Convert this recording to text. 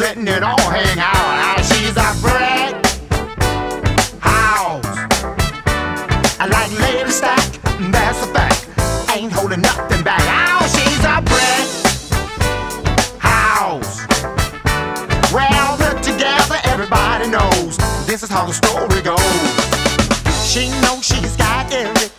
letting it all hang out. She's a brick house. I like Lady Stack, that's a fact. Ain't holding nothing back. Oh, she's a brick house. Well put together, everybody knows this is how the story goes. She knows she's got